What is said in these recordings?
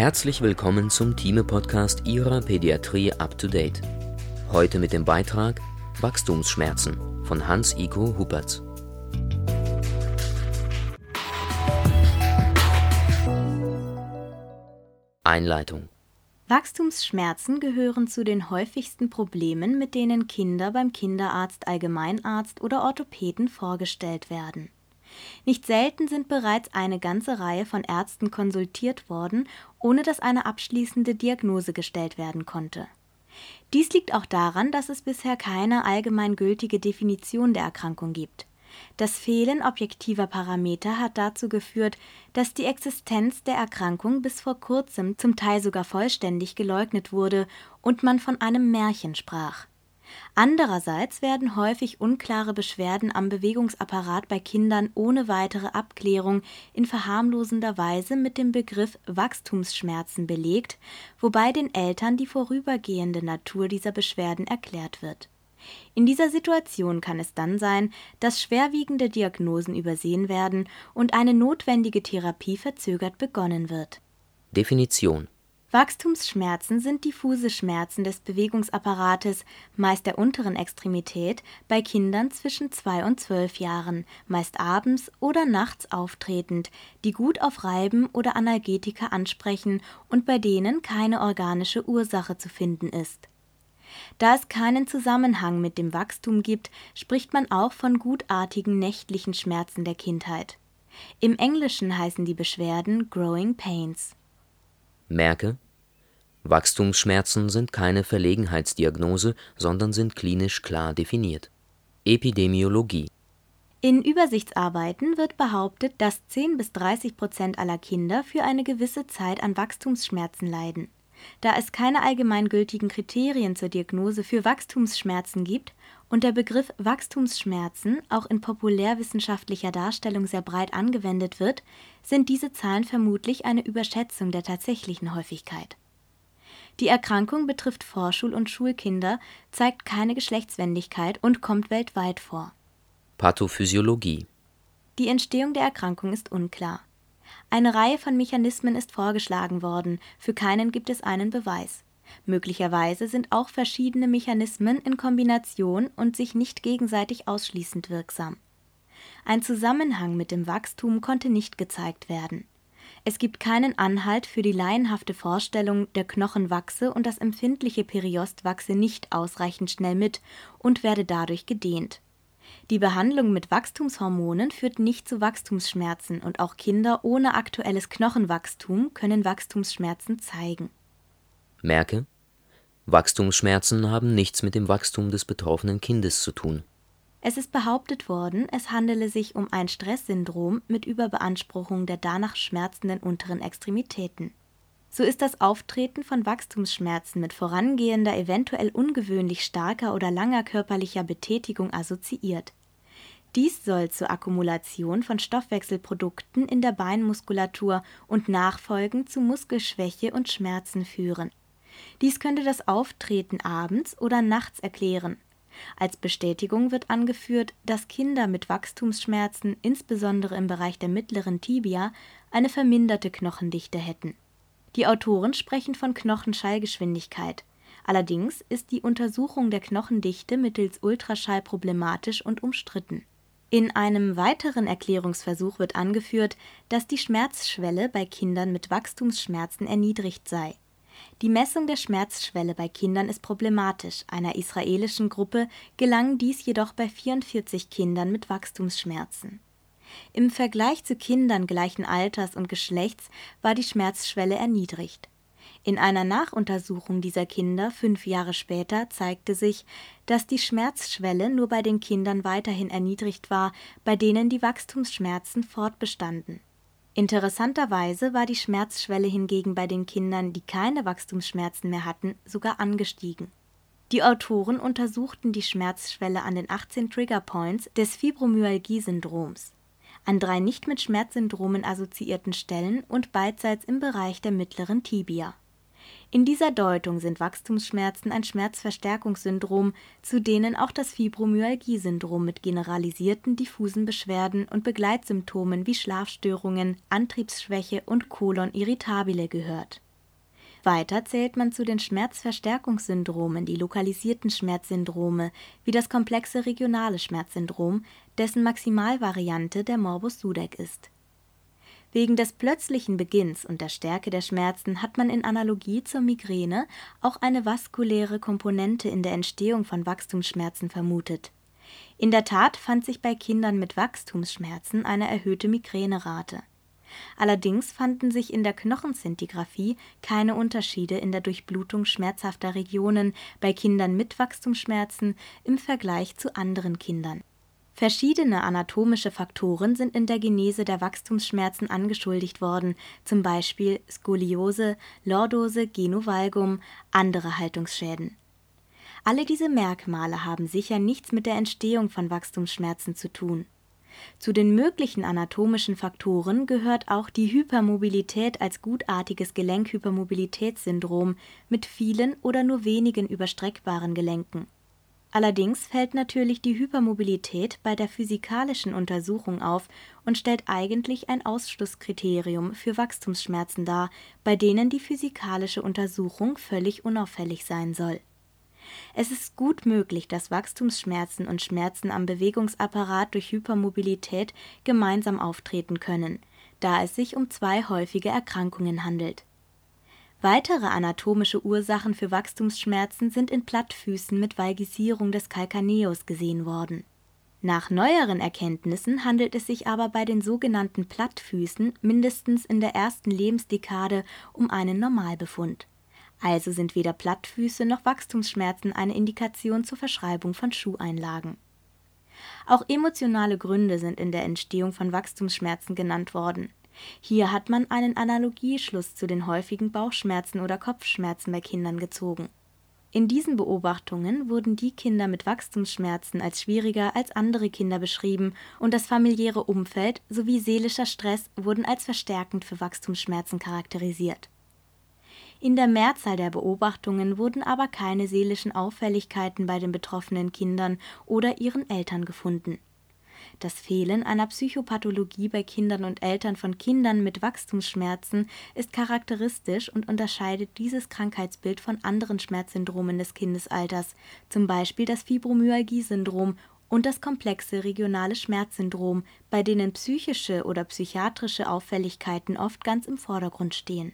Herzlich willkommen zum Thieme-Podcast Ihrer Pädiatrie Up to Date. Heute mit dem Beitrag Wachstumsschmerzen von Hans-Iko Huppertz. Einleitung. Wachstumsschmerzen gehören zu den häufigsten Problemen, mit denen Kinder beim Kinderarzt, Allgemeinarzt oder Orthopäden vorgestellt werden. Nicht selten sind bereits eine ganze Reihe von Ärzten konsultiert worden, ohne dass eine abschließende Diagnose gestellt werden konnte. Dies liegt auch daran, dass es bisher keine allgemeingültige Definition der Erkrankung gibt. Das Fehlen objektiver Parameter hat dazu geführt, dass die Existenz der Erkrankung bis vor kurzem zum Teil sogar vollständig geleugnet wurde und man von einem Märchen sprach. Andererseits werden häufig unklare Beschwerden am Bewegungsapparat bei Kindern ohne weitere Abklärung in verharmlosender Weise mit dem Begriff Wachstumsschmerzen belegt, wobei den Eltern die vorübergehende Natur dieser Beschwerden erklärt wird. In dieser Situation kann es dann sein, dass schwerwiegende Diagnosen übersehen werden und eine notwendige Therapie verzögert begonnen wird. Definition. Wachstumsschmerzen sind diffuse Schmerzen des Bewegungsapparates, meist der unteren Extremität, bei Kindern zwischen 2 und 12 Jahren, meist abends oder nachts auftretend, die gut auf Reiben oder Analgetika ansprechen und bei denen keine organische Ursache zu finden ist. Da es keinen Zusammenhang mit dem Wachstum gibt, spricht man auch von gutartigen nächtlichen Schmerzen der Kindheit. Im Englischen heißen die Beschwerden Growing Pains. Merke: Wachstumsschmerzen sind keine Verlegenheitsdiagnose, sondern sind klinisch klar definiert. Epidemiologie. In Übersichtsarbeiten wird behauptet, dass 10-30% aller Kinder für eine gewisse Zeit an Wachstumsschmerzen leiden. Da es keine allgemeingültigen Kriterien zur Diagnose für Wachstumsschmerzen gibt und der Begriff Wachstumsschmerzen auch in populärwissenschaftlicher Darstellung sehr breit angewendet wird, sind diese Zahlen vermutlich eine Überschätzung der tatsächlichen Häufigkeit. Die Erkrankung betrifft Vorschul- und Schulkinder, zeigt keine Geschlechtswendigkeit und kommt weltweit vor. Pathophysiologie. Die Entstehung der Erkrankung ist unklar. Eine Reihe von Mechanismen ist vorgeschlagen worden, für keinen gibt es einen Beweis. Möglicherweise sind auch verschiedene Mechanismen in Kombination und sich nicht gegenseitig ausschließend wirksam. Ein Zusammenhang mit dem Wachstum konnte nicht gezeigt werden. Es gibt keinen Anhalt für die laienhafte Vorstellung, der Knochen wachse und das empfindliche Periost wachse nicht ausreichend schnell mit und werde dadurch gedehnt. Die Behandlung mit Wachstumshormonen führt nicht zu Wachstumsschmerzen und auch Kinder ohne aktuelles Knochenwachstum können Wachstumsschmerzen zeigen. Merke: Wachstumsschmerzen haben nichts mit dem Wachstum des betroffenen Kindes zu tun. Es ist behauptet worden, es handele sich um ein Stresssyndrom mit Überbeanspruchung der danach schmerzenden unteren Extremitäten. So ist das Auftreten von Wachstumsschmerzen mit vorangehender, eventuell ungewöhnlich starker oder langer körperlicher Betätigung assoziiert. Dies soll zur Akkumulation von Stoffwechselprodukten in der Beinmuskulatur und nachfolgend zu Muskelschwäche und Schmerzen führen. Dies könnte das Auftreten abends oder nachts erklären. Als Bestätigung wird angeführt, dass Kinder mit Wachstumsschmerzen, insbesondere im Bereich der mittleren Tibia, eine verminderte Knochendichte hätten. Die Autoren sprechen von Knochenschallgeschwindigkeit. Allerdings ist die Untersuchung der Knochendichte mittels Ultraschall problematisch und umstritten. In einem weiteren Erklärungsversuch wird angeführt, dass die Schmerzschwelle bei Kindern mit Wachstumsschmerzen erniedrigt sei. Die Messung der Schmerzschwelle bei Kindern ist problematisch. Einer israelischen Gruppe gelang dies jedoch bei 44 Kindern mit Wachstumsschmerzen. Im Vergleich zu Kindern gleichen Alters und Geschlechts war die Schmerzschwelle erniedrigt. In einer Nachuntersuchung dieser Kinder 5 Jahre später zeigte sich, dass die Schmerzschwelle nur bei den Kindern weiterhin erniedrigt war, bei denen die Wachstumsschmerzen fortbestanden. Interessanterweise war die Schmerzschwelle hingegen bei den Kindern, die keine Wachstumsschmerzen mehr hatten, sogar angestiegen. Die Autoren untersuchten die Schmerzschwelle an den 18 Triggerpoints des Fibromyalgie-Syndroms, an 3 nicht mit Schmerzsyndromen assoziierten Stellen und beidseits im Bereich der mittleren Tibia. In dieser Deutung sind Wachstumsschmerzen ein Schmerzverstärkungssyndrom, zu denen auch das Fibromyalgie-Syndrom mit generalisierten diffusen Beschwerden und Begleitsymptomen wie Schlafstörungen, Antriebsschwäche und Colon irritabile gehört. Weiter zählt man zu den Schmerzverstärkungssyndromen die lokalisierten Schmerzsyndrome wie das komplexe regionale Schmerzsyndrom, dessen Maximalvariante der Morbus Sudeck ist. Wegen des plötzlichen Beginns und der Stärke der Schmerzen hat man in Analogie zur Migräne auch eine vaskuläre Komponente in der Entstehung von Wachstumsschmerzen vermutet. In der Tat fand sich bei Kindern mit Wachstumsschmerzen eine erhöhte Migränerate. Allerdings fanden sich in der Knochenszintigraphie keine Unterschiede in der Durchblutung schmerzhafter Regionen bei Kindern mit Wachstumsschmerzen im Vergleich zu anderen Kindern. Verschiedene anatomische Faktoren sind in der Genese der Wachstumsschmerzen angeschuldigt worden, zum Beispiel Skoliose, Lordose, Genu valgum, andere Haltungsschäden. Alle diese Merkmale haben sicher nichts mit der Entstehung von Wachstumsschmerzen zu tun. Zu den möglichen anatomischen Faktoren gehört auch die Hypermobilität als gutartiges Gelenkhypermobilitätssyndrom mit vielen oder nur wenigen überstreckbaren Gelenken. Allerdings fällt natürlich die Hypermobilität bei der physikalischen Untersuchung auf und stellt eigentlich ein Ausschlusskriterium für Wachstumsschmerzen dar, bei denen die physikalische Untersuchung völlig unauffällig sein soll. Es ist gut möglich, dass Wachstumsschmerzen und Schmerzen am Bewegungsapparat durch Hypermobilität gemeinsam auftreten können, da es sich um zwei häufige Erkrankungen handelt. Weitere anatomische Ursachen für Wachstumsschmerzen sind in Plattfüßen mit Valgisierung des Calcaneus gesehen worden. Nach neueren Erkenntnissen handelt es sich aber bei den sogenannten Plattfüßen mindestens in der ersten Lebensdekade um einen Normalbefund. Also sind weder Plattfüße noch Wachstumsschmerzen eine Indikation zur Verschreibung von Schuheinlagen. Auch emotionale Gründe sind in der Entstehung von Wachstumsschmerzen genannt worden. Hier hat man einen Analogieschluss zu den häufigen Bauchschmerzen oder Kopfschmerzen bei Kindern gezogen. In diesen Beobachtungen wurden die Kinder mit Wachstumsschmerzen als schwieriger als andere Kinder beschrieben und das familiäre Umfeld sowie seelischer Stress wurden als verstärkend für Wachstumsschmerzen charakterisiert. In der Mehrzahl der Beobachtungen wurden aber keine seelischen Auffälligkeiten bei den betroffenen Kindern oder ihren Eltern gefunden. Das Fehlen einer Psychopathologie bei Kindern und Eltern von Kindern mit Wachstumsschmerzen ist charakteristisch und unterscheidet dieses Krankheitsbild von anderen Schmerzsyndromen des Kindesalters, zum Beispiel das Fibromyalgie-Syndrom und das komplexe regionale Schmerzsyndrom, bei denen psychische oder psychiatrische Auffälligkeiten oft ganz im Vordergrund stehen.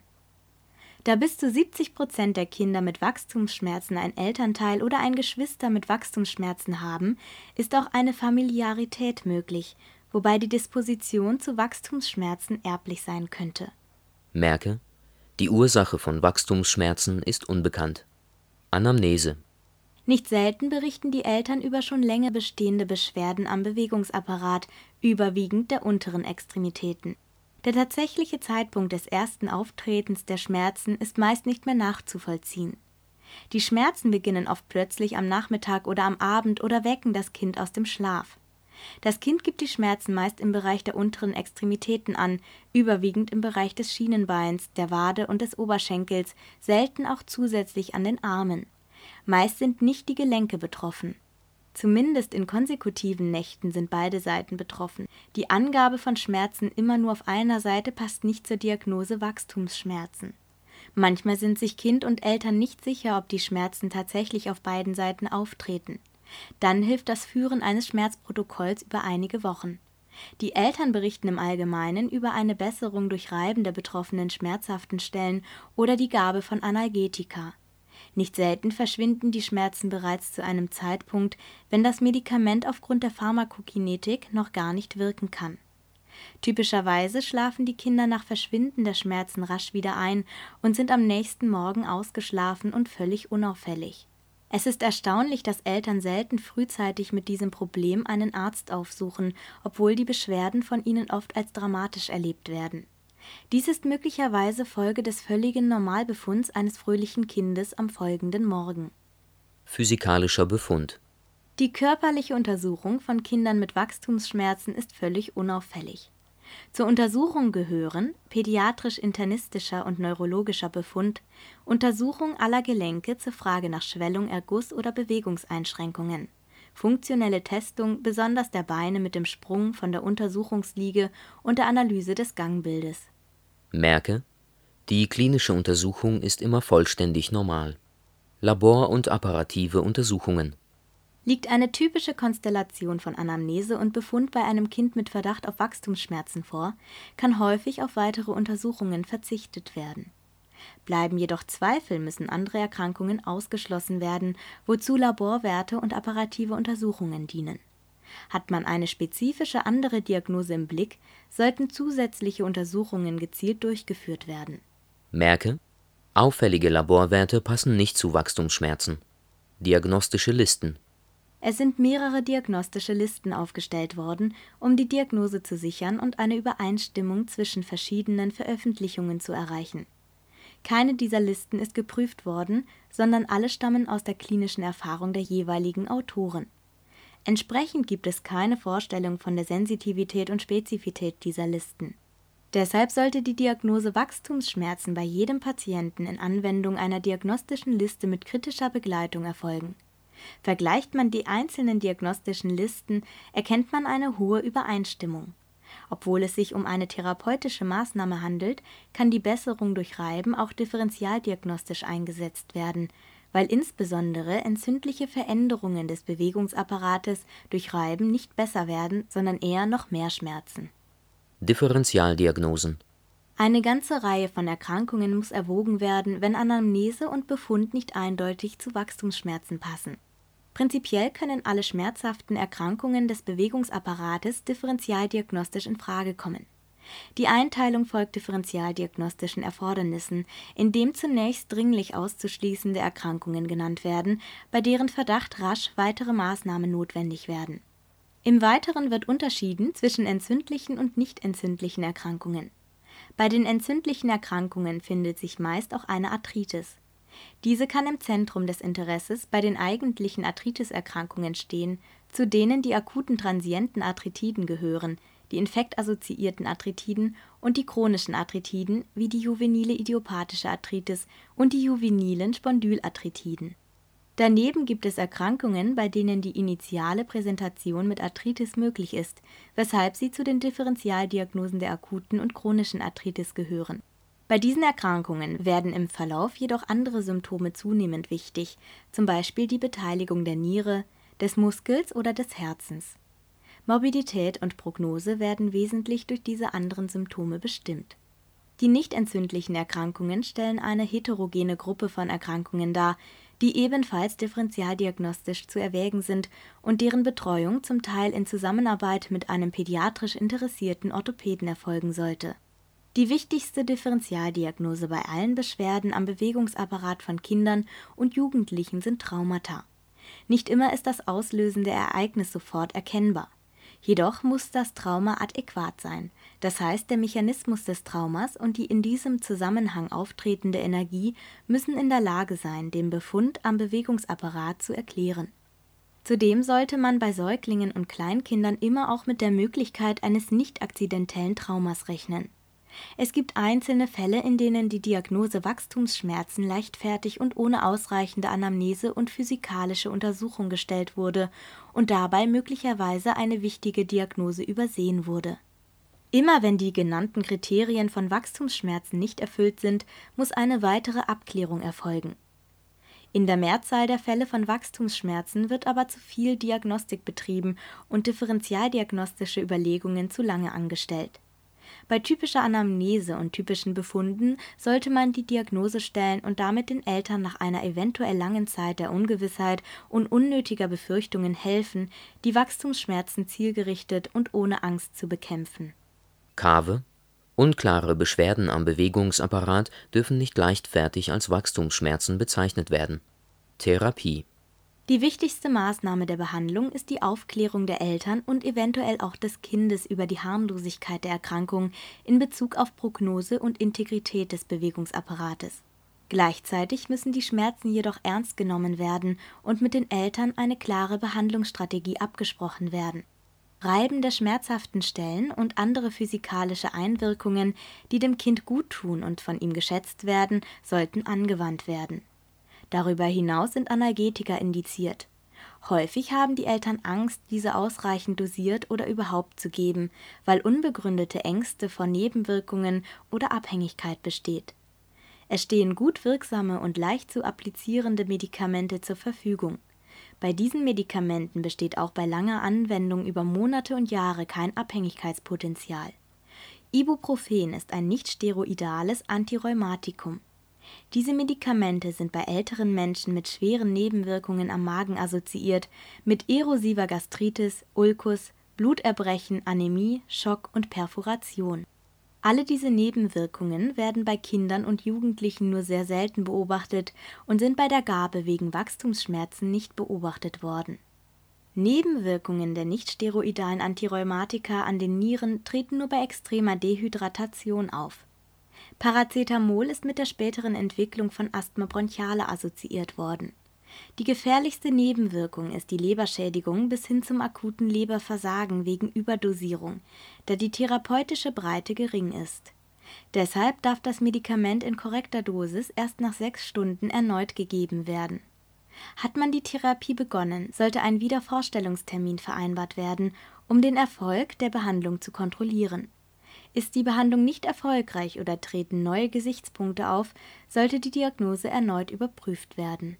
Da bis zu 70% der Kinder mit Wachstumsschmerzen ein Elternteil oder ein Geschwister mit Wachstumsschmerzen haben, ist auch eine Familiarität möglich, wobei die Disposition zu Wachstumsschmerzen erblich sein könnte. Merke: Die Ursache von Wachstumsschmerzen ist unbekannt. Anamnese: Nicht selten berichten die Eltern über schon länger bestehende Beschwerden am Bewegungsapparat, überwiegend der unteren Extremitäten. Der tatsächliche Zeitpunkt des ersten Auftretens der Schmerzen ist meist nicht mehr nachzuvollziehen. Die Schmerzen beginnen oft plötzlich am Nachmittag oder am Abend oder wecken das Kind aus dem Schlaf. Das Kind gibt die Schmerzen meist im Bereich der unteren Extremitäten an, überwiegend im Bereich des Schienenbeins, der Wade und des Oberschenkels, selten auch zusätzlich an den Armen. Meist sind nicht die Gelenke betroffen. Zumindest in konsekutiven Nächten sind beide Seiten betroffen. Die Angabe von Schmerzen immer nur auf einer Seite passt nicht zur Diagnose Wachstumsschmerzen. Manchmal sind sich Kind und Eltern nicht sicher, ob die Schmerzen tatsächlich auf beiden Seiten auftreten. Dann hilft das Führen eines Schmerzprotokolls über einige Wochen. Die Eltern berichten im Allgemeinen über eine Besserung durch Reiben der betroffenen schmerzhaften Stellen oder die Gabe von Analgetika. Nicht selten verschwinden die Schmerzen bereits zu einem Zeitpunkt, wenn das Medikament aufgrund der Pharmakokinetik noch gar nicht wirken kann. Typischerweise schlafen die Kinder nach Verschwinden der Schmerzen rasch wieder ein und sind am nächsten Morgen ausgeschlafen und völlig unauffällig. Es ist erstaunlich, dass Eltern selten frühzeitig mit diesem Problem einen Arzt aufsuchen, obwohl die Beschwerden von ihnen oft als dramatisch erlebt werden. Dies ist möglicherweise Folge des völligen Normalbefunds eines fröhlichen Kindes am folgenden Morgen. Physikalischer Befund: Die körperliche Untersuchung von Kindern mit Wachstumsschmerzen ist völlig unauffällig. Zur Untersuchung gehören pädiatrisch-internistischer und neurologischer Befund, Untersuchung aller Gelenke zur Frage nach Schwellung, Erguss oder Bewegungseinschränkungen, funktionelle Testung besonders der Beine mit dem Sprung von der Untersuchungsliege und der Analyse des Gangbildes. Merke: Die klinische Untersuchung ist immer vollständig normal. Labor- und apparative Untersuchungen. Liegt eine typische Konstellation von Anamnese und Befund bei einem Kind mit Verdacht auf Wachstumsschmerzen vor, kann häufig auf weitere Untersuchungen verzichtet werden. Bleiben jedoch Zweifel, müssen andere Erkrankungen ausgeschlossen werden, wozu Laborwerte und apparative Untersuchungen dienen. Hat man eine spezifische andere Diagnose im Blick, sollten zusätzliche Untersuchungen gezielt durchgeführt werden. Merke: Auffällige Laborwerte passen nicht zu Wachstumsschmerzen. Diagnostische Listen. Es sind mehrere diagnostische Listen aufgestellt worden, um die Diagnose zu sichern und eine Übereinstimmung zwischen verschiedenen Veröffentlichungen zu erreichen. Keine dieser Listen ist geprüft worden, sondern alle stammen aus der klinischen Erfahrung der jeweiligen Autoren. Entsprechend gibt es keine Vorstellung von der Sensitivität und Spezifität dieser Listen. Deshalb sollte die Diagnose Wachstumsschmerzen bei jedem Patienten in Anwendung einer diagnostischen Liste mit kritischer Begleitung erfolgen. Vergleicht man die einzelnen diagnostischen Listen, erkennt man eine hohe Übereinstimmung. Obwohl es sich um eine therapeutische Maßnahme handelt, kann die Besserung durch Reiben auch differentialdiagnostisch eingesetzt werden, weil insbesondere entzündliche Veränderungen des Bewegungsapparates durch Reiben nicht besser werden, sondern eher noch mehr schmerzen. Differentialdiagnosen. Eine ganze Reihe von Erkrankungen muss erwogen werden, wenn Anamnese und Befund nicht eindeutig zu Wachstumsschmerzen passen. Prinzipiell können alle schmerzhaften Erkrankungen des Bewegungsapparates differentialdiagnostisch in Frage kommen. Die Einteilung folgt differentialdiagnostischen Erfordernissen, indem zunächst dringlich auszuschließende Erkrankungen genannt werden, bei deren Verdacht rasch weitere Maßnahmen notwendig werden. Im Weiteren wird unterschieden zwischen entzündlichen und nicht entzündlichen Erkrankungen. Bei den entzündlichen Erkrankungen findet sich meist auch eine Arthritis. Diese kann im Zentrum des Interesses bei den eigentlichen Arthritis-Erkrankungen stehen, zu denen die akuten transienten Arthritiden gehören, die infektassoziierten Arthritiden und die chronischen Arthritiden wie die juvenile idiopathische Arthritis und die juvenilen Spondylarthritiden. Daneben gibt es Erkrankungen, bei denen die initiale Präsentation mit Arthritis möglich ist, weshalb sie zu den Differentialdiagnosen der akuten und chronischen Arthritis gehören. Bei diesen Erkrankungen werden im Verlauf jedoch andere Symptome zunehmend wichtig, zum Beispiel die Beteiligung der Niere, des Muskels oder des Herzens. Morbidität und Prognose werden wesentlich durch diese anderen Symptome bestimmt. Die nicht entzündlichen Erkrankungen stellen eine heterogene Gruppe von Erkrankungen dar, die ebenfalls differentialdiagnostisch zu erwägen sind und deren Betreuung zum Teil in Zusammenarbeit mit einem pädiatrisch interessierten Orthopäden erfolgen sollte. Die wichtigste Differentialdiagnose bei allen Beschwerden am Bewegungsapparat von Kindern und Jugendlichen sind Traumata. Nicht immer ist das auslösende Ereignis sofort erkennbar. Jedoch muss das Trauma adäquat sein, das heißt, der Mechanismus des Traumas und die in diesem Zusammenhang auftretende Energie müssen in der Lage sein, den Befund am Bewegungsapparat zu erklären. Zudem sollte man bei Säuglingen und Kleinkindern immer auch mit der Möglichkeit eines nicht akzidentellen Traumas rechnen. Es gibt einzelne Fälle, in denen die Diagnose Wachstumsschmerzen leichtfertig und ohne ausreichende Anamnese und physikalische Untersuchung gestellt wurde und dabei möglicherweise eine wichtige Diagnose übersehen wurde. Immer wenn die genannten Kriterien von Wachstumsschmerzen nicht erfüllt sind, muss eine weitere Abklärung erfolgen. In der Mehrzahl der Fälle von Wachstumsschmerzen wird aber zu viel Diagnostik betrieben und differentialdiagnostische Überlegungen zu lange angestellt. Bei typischer Anamnese und typischen Befunden sollte man die Diagnose stellen und damit den Eltern nach einer eventuell langen Zeit der Ungewissheit und unnötiger Befürchtungen helfen, die Wachstumsschmerzen zielgerichtet und ohne Angst zu bekämpfen. Kave: Unklare Beschwerden am Bewegungsapparat dürfen nicht leichtfertig als Wachstumsschmerzen bezeichnet werden. Therapie: Die wichtigste Maßnahme der Behandlung ist die Aufklärung der Eltern und eventuell auch des Kindes über die Harmlosigkeit der Erkrankung in Bezug auf Prognose und Integrität des Bewegungsapparates. Gleichzeitig müssen die Schmerzen jedoch ernst genommen werden und mit den Eltern eine klare Behandlungsstrategie abgesprochen werden. Reiben der schmerzhaften Stellen und andere physikalische Einwirkungen, die dem Kind guttun und von ihm geschätzt werden, sollten angewandt werden. Darüber hinaus sind Analgetika indiziert. Häufig haben die Eltern Angst, diese ausreichend dosiert oder überhaupt zu geben, weil unbegründete Ängste vor Nebenwirkungen oder Abhängigkeit besteht. Es stehen gut wirksame und leicht zu applizierende Medikamente zur Verfügung. Bei diesen Medikamenten besteht auch bei langer Anwendung über Monate und Jahre kein Abhängigkeitspotenzial. Ibuprofen ist ein nicht-steroidales Antirheumatikum. Diese Medikamente sind bei älteren Menschen mit schweren Nebenwirkungen am Magen assoziiert, mit erosiver Gastritis, Ulkus, Bluterbrechen, Anämie, Schock und Perforation. Alle diese Nebenwirkungen werden bei Kindern und Jugendlichen nur sehr selten beobachtet und sind bei der Gabe wegen Wachstumsschmerzen nicht beobachtet worden. Nebenwirkungen der nicht-steroidalen Antirheumatika an den Nieren treten nur bei extremer Dehydratation auf. Paracetamol ist mit der späteren Entwicklung von Asthma bronchiale assoziiert worden. Die gefährlichste Nebenwirkung ist die Leberschädigung bis hin zum akuten Leberversagen wegen Überdosierung, da die therapeutische Breite gering ist. Deshalb darf das Medikament in korrekter Dosis erst nach 6 Stunden erneut gegeben werden. Hat man die Therapie begonnen, sollte ein Wiedervorstellungstermin vereinbart werden, um den Erfolg der Behandlung zu kontrollieren. Ist die Behandlung nicht erfolgreich oder treten neue Gesichtspunkte auf, sollte die Diagnose erneut überprüft werden.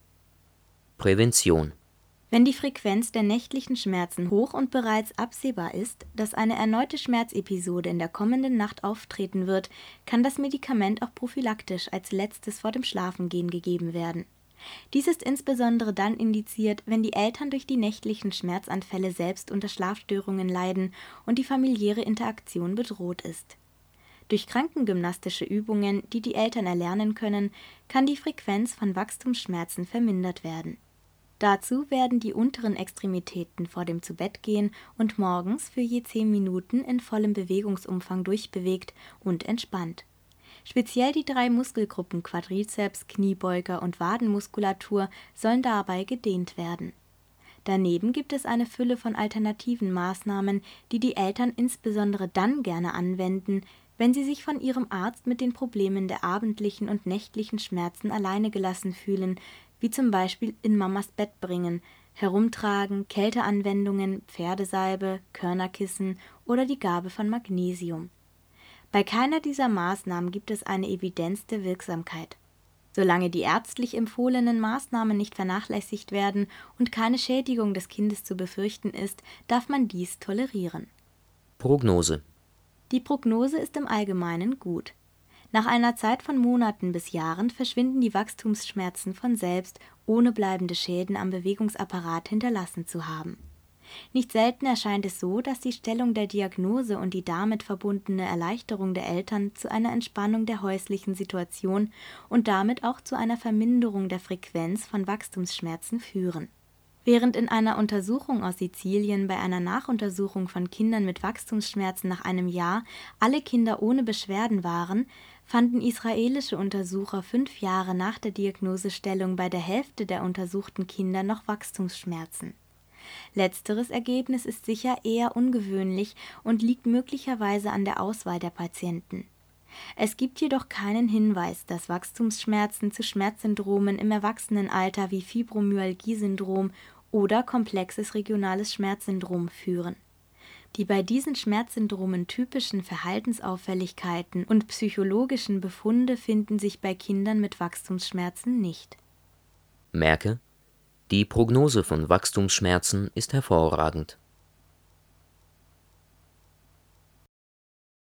Prävention. Wenn die Frequenz der nächtlichen Schmerzen hoch und bereits absehbar ist, dass eine erneute Schmerzepisode in der kommenden Nacht auftreten wird, kann das Medikament auch prophylaktisch als letztes vor dem Schlafengehen gegeben werden. Dies ist insbesondere dann indiziert, wenn die Eltern durch die nächtlichen Schmerzanfälle selbst unter Schlafstörungen leiden und die familiäre Interaktion bedroht ist. Durch krankengymnastische Übungen, die die Eltern erlernen können, kann die Frequenz von Wachstumsschmerzen vermindert werden. Dazu werden die unteren Extremitäten vor dem Zubettgehen und morgens für je 10 Minuten in vollem Bewegungsumfang durchbewegt und entspannt. Speziell die 3 Muskelgruppen Quadrizeps, Kniebeuger und Wadenmuskulatur sollen dabei gedehnt werden. Daneben gibt es eine Fülle von alternativen Maßnahmen, die die Eltern insbesondere dann gerne anwenden, wenn sie sich von ihrem Arzt mit den Problemen der abendlichen und nächtlichen Schmerzen alleine gelassen fühlen, wie zum Beispiel in Mamas Bett bringen, Herumtragen, Kälteanwendungen, Pferdesalbe, Körnerkissen oder die Gabe von Magnesium. Bei keiner dieser Maßnahmen gibt es eine Evidenz der Wirksamkeit. Solange die ärztlich empfohlenen Maßnahmen nicht vernachlässigt werden und keine Schädigung des Kindes zu befürchten ist, darf man dies tolerieren. Prognose. Die Prognose ist im Allgemeinen gut. Nach einer Zeit von Monaten bis Jahren verschwinden die Wachstumsschmerzen von selbst, ohne bleibende Schäden am Bewegungsapparat hinterlassen zu haben. Nicht selten erscheint es so, dass die Stellung der Diagnose und die damit verbundene Erleichterung der Eltern zu einer Entspannung der häuslichen Situation und damit auch zu einer Verminderung der Frequenz von Wachstumsschmerzen führen. Während in einer Untersuchung aus Sizilien bei einer Nachuntersuchung von Kindern mit Wachstumsschmerzen nach einem Jahr alle Kinder ohne Beschwerden waren, fanden israelische Untersucher 5 Jahre nach der Diagnosestellung bei der Hälfte der untersuchten Kinder noch Wachstumsschmerzen. Letzteres Ergebnis ist sicher eher ungewöhnlich und liegt möglicherweise an der Auswahl der Patienten. Es gibt jedoch keinen Hinweis, dass Wachstumsschmerzen zu Schmerzsyndromen im Erwachsenenalter wie Fibromyalgie-Syndrom oder komplexes regionales Schmerzsyndrom führen. Die bei diesen Schmerzsyndromen typischen Verhaltensauffälligkeiten und psychologischen Befunde finden sich bei Kindern mit Wachstumsschmerzen nicht. Merke: Die Prognose von Wachstumsschmerzen ist hervorragend.